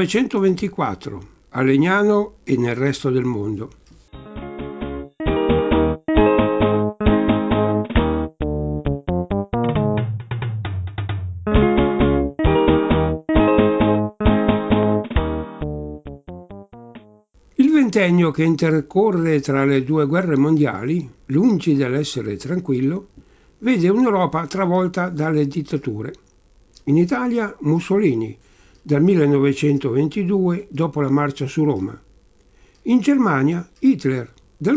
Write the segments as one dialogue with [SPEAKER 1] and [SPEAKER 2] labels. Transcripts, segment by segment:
[SPEAKER 1] 1924, a Legnano e nel resto del mondo. Il ventennio che intercorre tra le due guerre mondiali, lungi dall'essere tranquillo, vede un'Europa travolta dalle dittature. In Italia Mussolini, dal 1922 dopo la marcia su Roma. In Germania Hitler, dal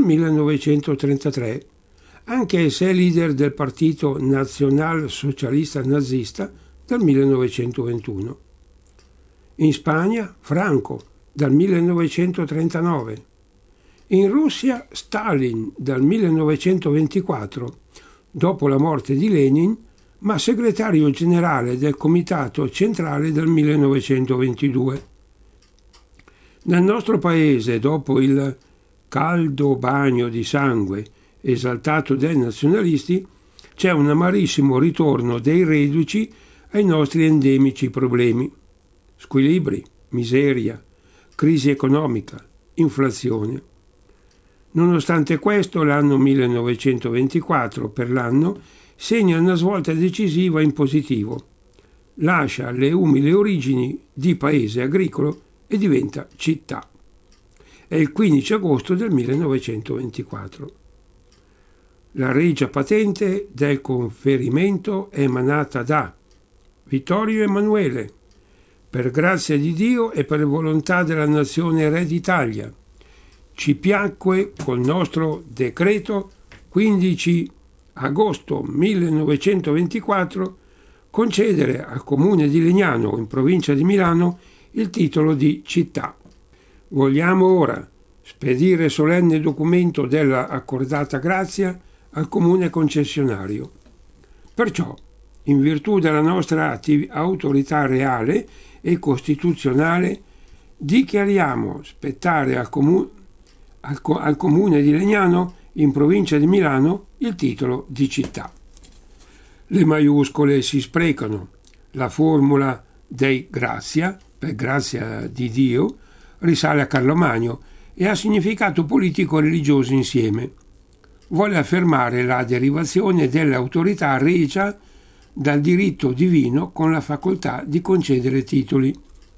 [SPEAKER 1] 1933, anche se leader del partito nazionalsocialista nazista dal 1921. In Spagna Franco, dal 1939. In Russia Stalin, dal 1924, dopo la morte di Lenin, ma segretario generale del Comitato Centrale dal 1922. Nel nostro paese, dopo il caldo bagno di sangue esaltato dai nazionalisti, c'è un amarissimo ritorno dei reduci ai nostri endemici problemi. Squilibri, miseria, crisi economica, inflazione. Nonostante questo, l'anno 1924 per l'anno segna una svolta decisiva in positivo. Lascia le umili origini di paese agricolo e diventa città. È il 15 agosto del 1924. La regia patente del conferimento è emanata da Vittorio Emanuele, per grazia di Dio e per volontà della nazione Re d'Italia. Ci piacque col nostro decreto 15 agosto 1924 concedere al comune di Legnano, in provincia di Milano, il titolo di città. Vogliamo ora spedire solenne documento della accordata grazia al comune concessionario. Perciò, in virtù della nostra autorità reale e costituzionale, dichiariamo spettare al comune di Legnano, in provincia di Milano, il titolo di città. Le maiuscole si sprecano. La formula Dei Grazia, per grazia di Dio, risale a Carlo Magno e ha significato politico-religioso insieme. Vuole affermare la derivazione dell'autorità regia dal diritto divino con la facoltà di concedere titoli.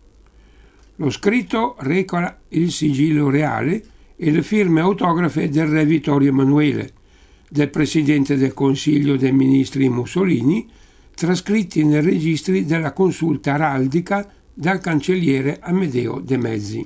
[SPEAKER 1] Lo scritto reca il sigillo reale e le firme autografe del re Vittorio Emanuele, del presidente del Consiglio dei Ministri Mussolini, trascritti nei registri della consulta araldica dal cancelliere Amedeo De Mezzi.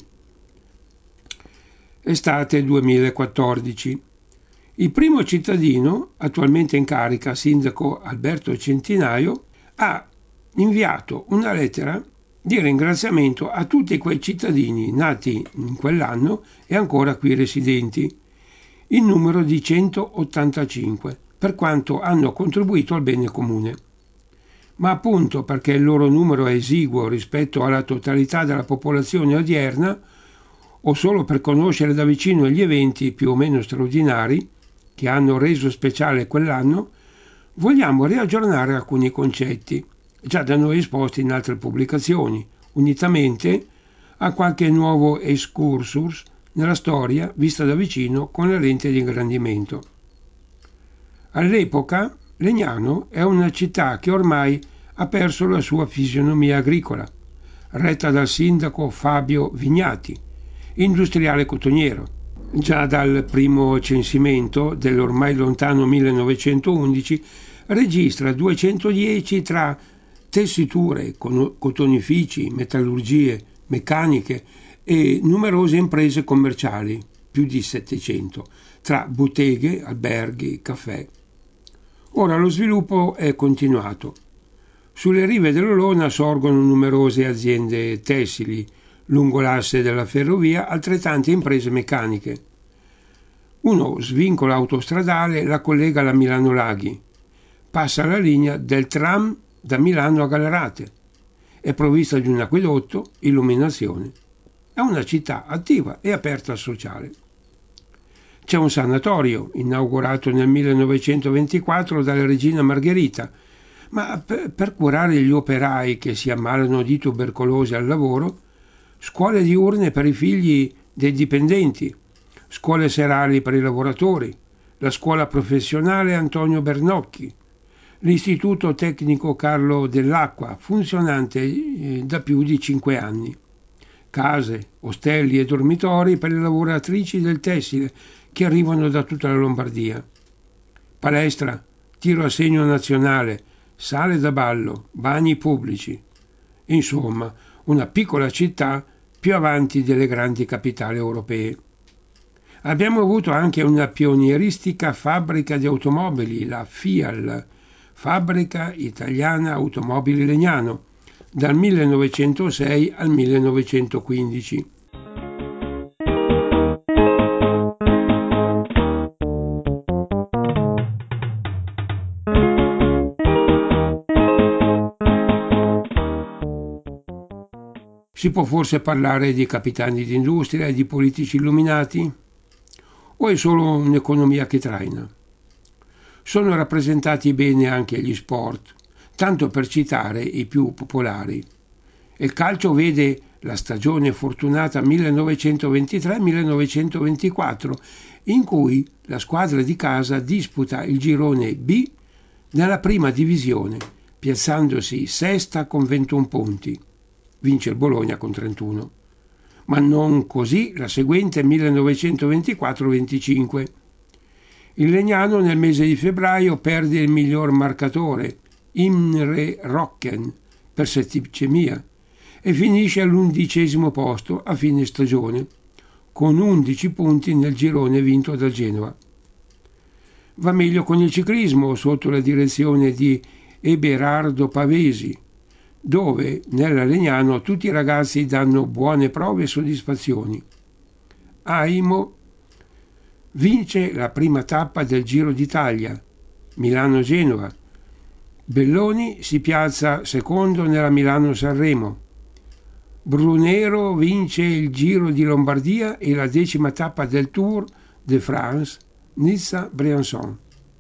[SPEAKER 1] Estate 2014. Il primo cittadino, attualmente in carica sindaco Alberto Centinaio, ha inviato una lettera di ringraziamento a tutti quei cittadini nati in quell'anno e ancora qui residenti, in numero di 185, per quanto hanno contribuito al bene comune. Ma appunto perché il loro numero è esiguo rispetto alla totalità della popolazione odierna, o solo per conoscere da vicino gli eventi più o meno straordinari che hanno reso speciale quell'anno, vogliamo riaggiornare alcuni concetti, già da noi esposti in altre pubblicazioni, unitamente a qualche nuovo excursus nella storia vista da vicino con la lente di ingrandimento. All'epoca Legnano è una città che ormai ha perso la sua fisionomia agricola, retta dal sindaco Fabio Vignati, industriale cotoniero. Già dal primo censimento dell'ormai lontano 1911 registra 210 tra tessiture, cotonifici, metallurgie, meccaniche e numerose imprese commerciali, più di 700, tra botteghe, alberghi, caffè. Ora lo sviluppo è continuato. Sulle rive dell'Olona sorgono numerose aziende tessili, lungo l'asse della ferrovia altrettante imprese meccaniche. Uno svincolo autostradale la collega alla Milano Laghi. Passa la linea del tram da Milano a Gallerate. È provvista di un acquedotto, illuminazione. È una città attiva e aperta al sociale. C'è un sanatorio, inaugurato nel 1924 dalla regina Margherita, ma per curare gli operai che si ammalano di tubercolosi al lavoro, scuole diurne per i figli dei dipendenti, scuole serali per i lavoratori, la scuola professionale Antonio Bernocchi, l'Istituto Tecnico Carlo Dell'Acqua, funzionante da più di 5 anni, case, ostelli e dormitori per le lavoratrici del tessile che arrivano da tutta la Lombardia, palestra, tiro a segno nazionale, sale da ballo, bagni pubblici. Insomma, una piccola città più avanti delle grandi capitali europee. Abbiamo avuto anche una pionieristica fabbrica di automobili, la FIAL, Fabbrica Italiana Automobili Legnano, dal 1906 al 1915. Si può forse parlare di capitani d'industria e di politici illuminati? O è solo un'economia che traina? Sono rappresentati bene anche gli sport, tanto per citare i più popolari. Il calcio vede la stagione fortunata 1923-1924, in cui la squadra di casa disputa il girone B nella prima divisione, piazzandosi sesta con 21 punti. Vince il Bologna con 31. Ma non così la seguente 1924-25. Il Legnano nel mese di febbraio perde il miglior marcatore, Imre Rocken, per setticemia e finisce all'11° posto a fine stagione, con 11 punti nel girone vinto dal Genoa. Va meglio con il ciclismo sotto la direzione di Eberardo Pavesi, dove nella Legnano tutti i ragazzi danno buone prove e soddisfazioni. Aimo vince la prima tappa del Giro d'Italia, Milano-Genova. Belloni si piazza secondo nella Milano-Sanremo. Brunero vince il Giro di Lombardia e la 10ª tappa del Tour de France, Nizza-Briançon.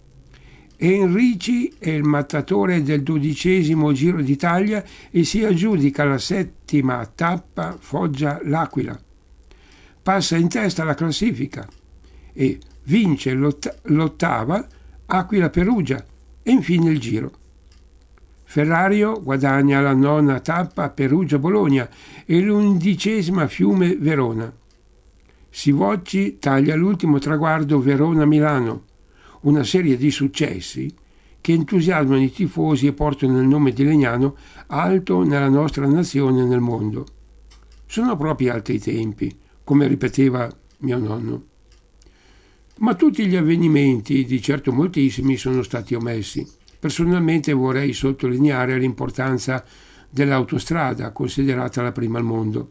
[SPEAKER 1] Enrici è il mattatore del 12° Giro d'Italia e si aggiudica la 7ª tappa Foggia-L'Aquila. Passa in testa alla classifica e vince l'8ª Aquila-Perugia e infine il Giro. Ferrario guadagna la 9ª tappa Perugia-Bologna e l'11ª Fiume-Verona. Sivocci taglia l'ultimo traguardo Verona-Milano, una serie di successi che entusiasmano i tifosi e portano il nome di Legnano alto nella nostra nazione e nel mondo. Sono proprio altri tempi, come ripeteva mio nonno. Ma tutti gli avvenimenti, di certo moltissimi, sono stati omessi. Personalmente vorrei sottolineare l'importanza dell'autostrada, considerata la prima al mondo.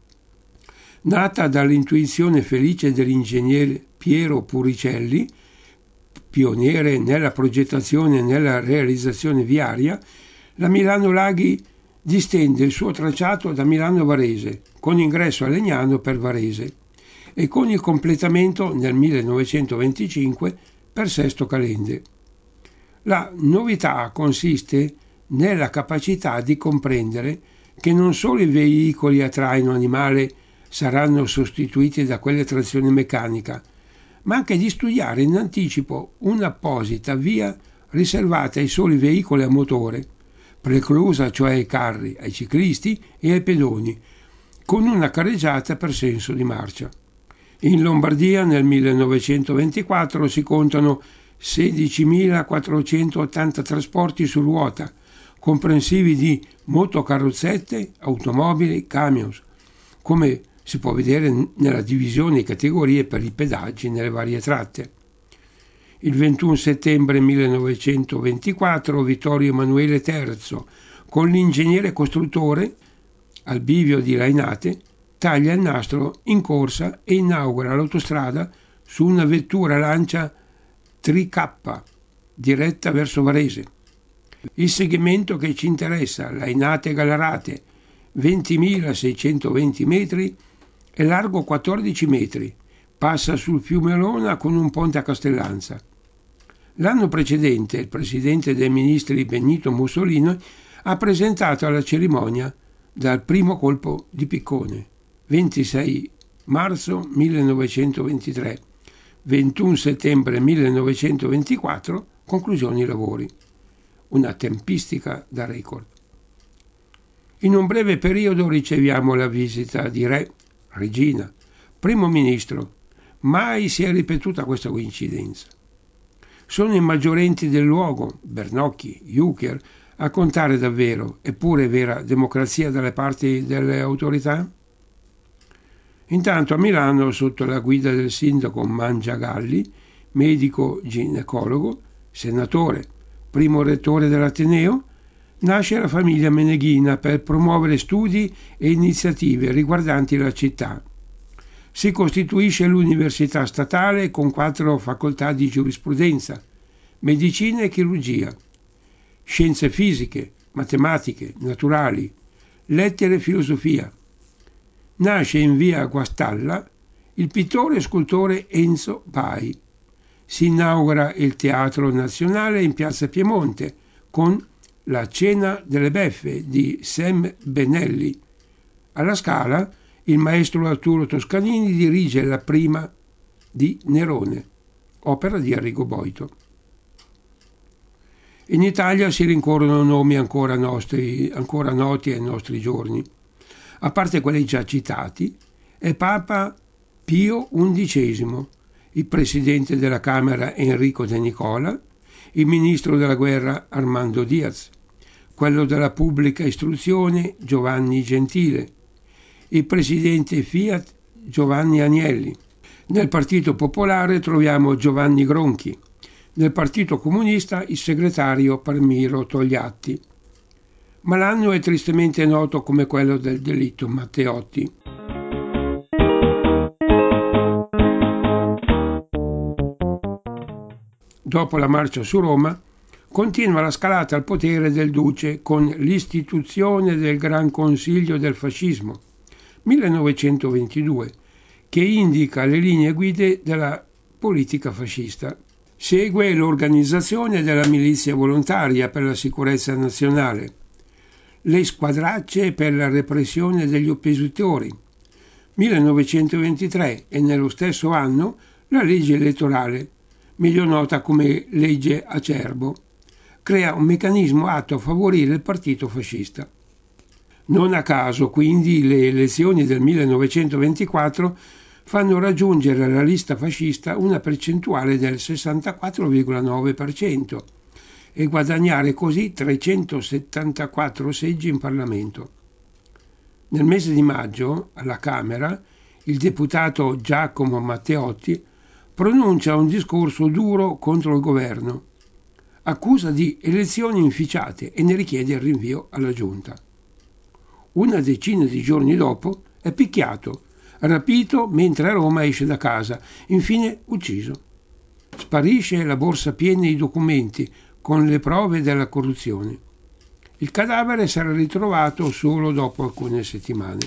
[SPEAKER 1] Nata dall'intuizione felice dell'ingegnere Piero Puricelli, pioniere nella progettazione e nella realizzazione viaria, la Milano Laghi distende il suo tracciato da Milano a Varese, con ingresso a Legnano per Varese, e con il completamento nel 1925 per Sesto Calende. La novità consiste nella capacità di comprendere che non solo i veicoli a traino animale saranno sostituiti da quelle a trazione meccanica, ma anche di studiare in anticipo un'apposita via riservata ai soli veicoli a motore, preclusa cioè ai carri, ai ciclisti e ai pedoni, con una carreggiata per senso di marcia. In Lombardia nel 1924 si contano 16.480 trasporti su ruota, comprensivi di motocarrozzette, automobili, camions, come si può vedere nella divisione di categorie per i pedaggi nelle varie tratte. Il 21 settembre 1924 Vittorio Emanuele III, con l'ingegnere costruttore, al bivio di Lainate, taglia il nastro in corsa e inaugura l'autostrada su una vettura Lancia Tri-K diretta verso Varese. Il segmento che ci interessa, Lainate-Gallarate, 20.620 metri, è largo 14 metri, passa sul fiume Olona con un ponte a Castellanza. L'anno precedente il presidente dei ministri Benito Mussolini ha presentato alla cerimonia dal primo colpo di piccone. 26 marzo 1923, 21 settembre 1924, conclusione lavori. Una tempistica da record. In un breve periodo riceviamo la visita di re, regina, primo ministro. Mai si è ripetuta questa coincidenza. Sono i maggiorenti del luogo, Bernocchi, Juncker, a contare davvero, eppure vera democrazia dalle parti delle autorità? Intanto a Milano, sotto la guida del sindaco Mangiagalli, medico ginecologo, senatore, primo rettore dell'Ateneo, nasce la famiglia Meneghina per promuovere studi e iniziative riguardanti la città. Si costituisce l'università statale con 4 facoltà di giurisprudenza, medicina e chirurgia, scienze fisiche, matematiche, naturali, lettere e filosofia. Nasce in via Guastalla il pittore e scultore Enzo Bai. Si inaugura il Teatro Nazionale in piazza Piemonte con La Cena delle Beffe di Sam Benelli. Alla Scala il maestro Arturo Toscanini dirige la prima di Nerone, opera di Arrigo Boito. In Italia si rincorrono nomi ancora noti ai nostri giorni. A parte quelli già citati, è Papa Pio XI, il presidente della Camera Enrico De Nicola, il ministro della guerra Armando Diaz, quello della pubblica istruzione Giovanni Gentile, il presidente Fiat Giovanni Agnelli. Nel Partito Popolare troviamo Giovanni Gronchi, nel Partito Comunista il segretario Palmiro Togliatti. Ma l'anno è tristemente noto come quello del delitto Matteotti. Dopo la marcia su Roma, continua la scalata al potere del Duce con l'istituzione del Gran Consiglio del Fascismo, 1922, che indica le linee guida della politica fascista. Segue l'organizzazione della milizia volontaria per la sicurezza nazionale, le squadracce per la repressione degli oppositori, 1923, e nello stesso anno la legge elettorale, meglio nota come legge Acerbo, crea un meccanismo atto a favorire il partito fascista. Non a caso, quindi, le elezioni del 1924 fanno raggiungere alla lista fascista una percentuale del 64,9% e guadagnare così 374 seggi in Parlamento. Nel mese di maggio, alla Camera, il deputato Giacomo Matteotti pronuncia un discorso duro contro il governo, accusa di elezioni inficiate e ne richiede il rinvio alla Giunta. Una decina di giorni dopo è picchiato, rapito mentre a Roma esce da casa, infine ucciso. Sparisce la borsa piena di documenti con le prove della corruzione. Il cadavere sarà ritrovato solo dopo alcune settimane.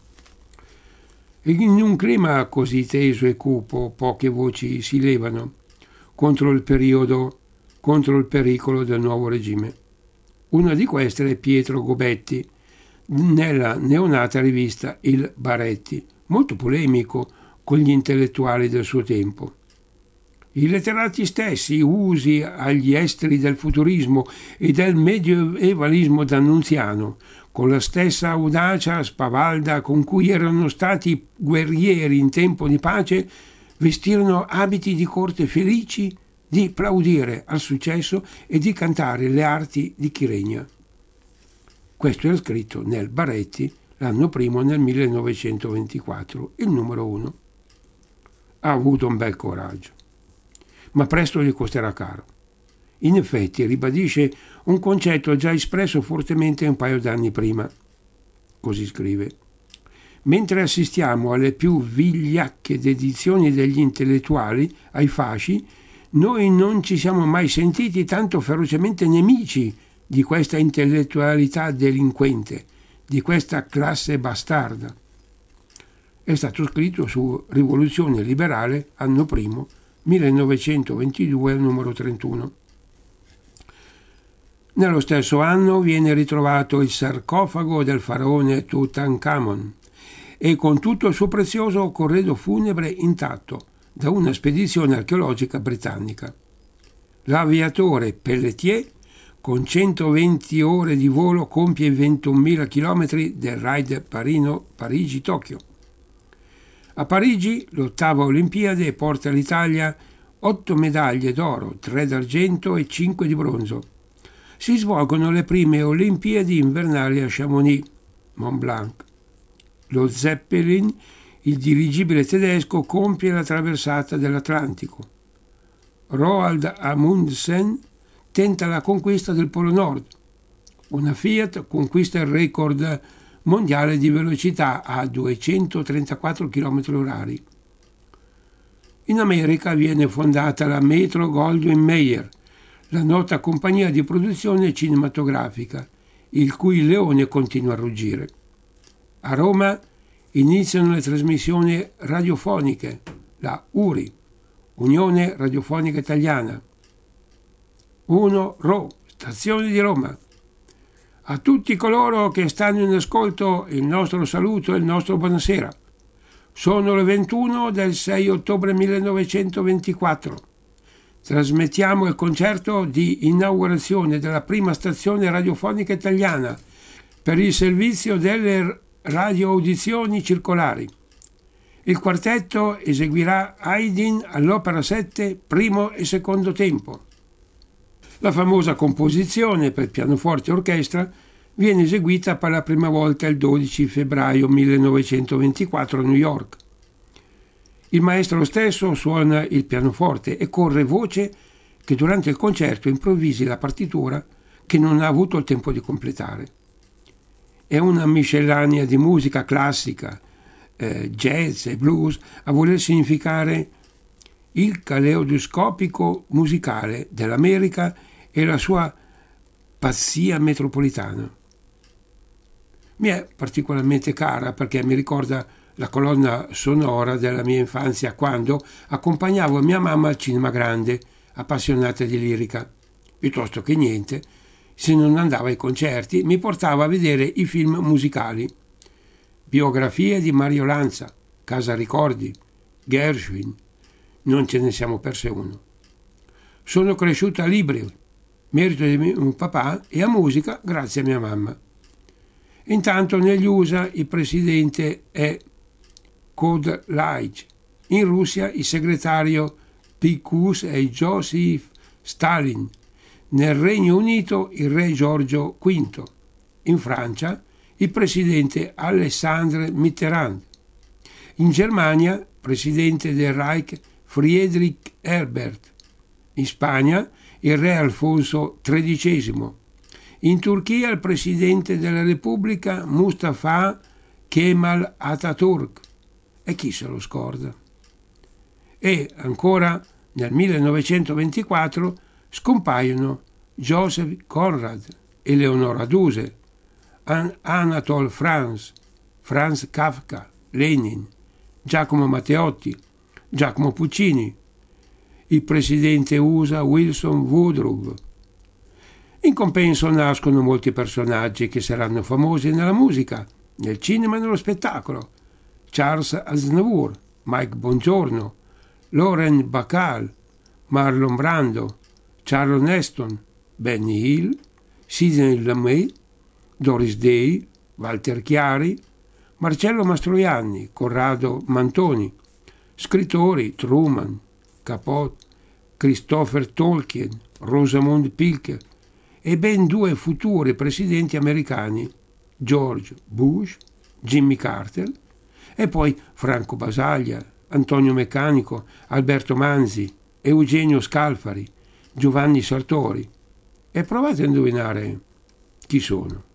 [SPEAKER 1] In un clima così teso e cupo, poche voci si levano contro il pericolo del nuovo regime. Una di queste è Pietro Gobetti, nella neonata rivista Il Baretti, molto polemico con gli intellettuali del suo tempo. I letterati stessi, usi agli esteri del futurismo e del medievalismo d'Annunziano, con la stessa audacia spavalda con cui erano stati guerrieri in tempo di pace, vestirono abiti di corte felici di plaudire al successo e di cantare le arti di chi regna. Questo era scritto nel Baretti l'anno primo, nel 1924, il numero 1. Ha avuto un bel coraggio, ma presto gli costerà caro. In effetti ribadisce un concetto già espresso fortemente un paio d'anni prima. Così scrive: mentre assistiamo alle più vigliacche dedizioni degli intellettuali ai fasci, noi non ci siamo mai sentiti tanto ferocemente nemici di questa intellettualità delinquente, di questa classe bastarda. È stato scritto su Rivoluzione Liberale, anno primo, 1922, numero 31. Nello stesso anno viene ritrovato il sarcofago del faraone Tutankhamon e con tutto il suo prezioso corredo funebre intatto da una spedizione archeologica britannica. L'aviatore Pelletier, con 120 ore di volo, compie i 21.000 km del raid Parigi-Tokyo. A Parigi, l'ottava Olimpiade, porta all'Italia 8 medaglie d'oro, 3 d'argento e 5 di bronzo. Si svolgono le prime Olimpiadi invernali a Chamonix, Mont Blanc. Lo Zeppelin, il dirigibile tedesco, compie la traversata dell'Atlantico. Roald Amundsen tenta la conquista del Polo Nord. Una Fiat conquista il record mondiale di velocità a 234 km/h. In America viene fondata la Metro-Goldwyn-Mayer, la nota compagnia di produzione cinematografica, il cui leone continua a ruggire. A Roma iniziano le trasmissioni radiofoniche, la URI, Unione Radiofonica Italiana. 1 RO, Stazione di Roma. A tutti coloro che stanno in ascolto il nostro saluto e il nostro buonasera. Sono le 21 del 6 ottobre 1924. Trasmettiamo il concerto di inaugurazione della prima stazione radiofonica italiana per il servizio delle radioaudizioni circolari. Il quartetto eseguirà Haydn all'Opera 7, primo e secondo tempo. La famosa composizione per pianoforte e orchestra viene eseguita per la prima volta il 12 febbraio 1924 a New York. Il maestro stesso suona il pianoforte e corre voce che durante il concerto improvvisi la partitura che non ha avuto il tempo di completare. È una miscellanea di musica classica, jazz e blues a voler significare il caleidoscopico musicale dell'America e la sua pazzia metropolitana. Mi è particolarmente cara perché mi ricorda la colonna sonora della mia infanzia quando accompagnavo mia mamma al cinema grande, appassionata di lirica. Piuttosto che niente, se non andava ai concerti, mi portava a vedere i film musicali. Biografie di Mario Lanza, Casa Ricordi, Gershwin, non ce ne siamo perse uno. Sono cresciuta a libri, merito di mio papà, e a musica grazie a mia mamma. Intanto negli USA il presidente è Kodlaich, in Russia il segretario Pikus è Joseph Stalin, nel Regno Unito il re Giorgio V, in Francia il presidente Alexandre Mitterrand, in Germania presidente del Reich Friedrich Herbert, in Spagna il re Alfonso XIII, in Turchia il presidente della Repubblica Mustafa Kemal Atatürk, e chi se lo scorda. E ancora nel 1924 scompaiono Joseph Conrad, Eleonora Duse, Anatole France, Franz Kafka, Lenin, Giacomo Matteotti, Giacomo Puccini, il presidente USA Wilson Woodrow. In compenso nascono molti personaggi che saranno famosi nella musica, nel cinema e nello spettacolo. Charles Aznavour, Mike Bongiorno, Lauren Bacall, Marlon Brando, Charlton Heston, Benny Hill, Sidney Lumet, Doris Day, Walter Chiari, Marcello Mastroianni, Corrado Mantoni, scrittori Truman, Capote, Christopher Tolkien, Rosamund Pilcher e ben 2 futuri presidenti americani, George Bush, Jimmy Carter, e poi Franco Basaglia, Antonio Meccanico, Alberto Manzi, Eugenio Scalfari, Giovanni Sartori. E provate a indovinare chi sono.